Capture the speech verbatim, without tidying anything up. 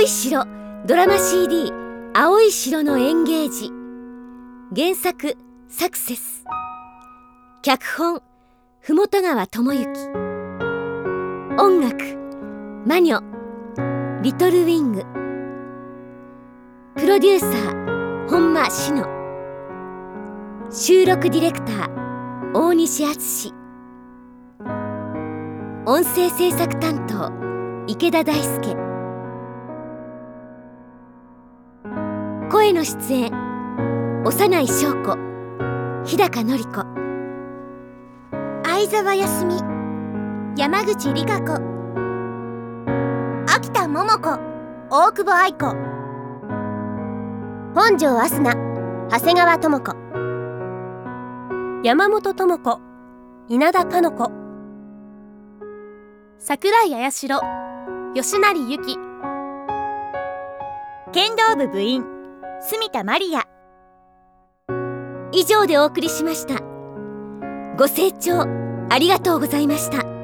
い城ドラマ シーディー 青い城のエンゲージ。原作サクセス。脚本ふもと川智之。音楽マニョリトルウィング。プロデューサー本間志乃。収録ディレクター大西敦。音声制作担当池田大輔。声の出演幼い翔子、日高のり子、相沢康美、山口理香子、秋田桃子、大久保愛子、本庄明日菜、長谷川智子、 山本智子、稲田かの子、桜井綾代、吉成由紀、 剣道部部員住田まりや。 以上でお送りしました。ご清聴ありがとうございました。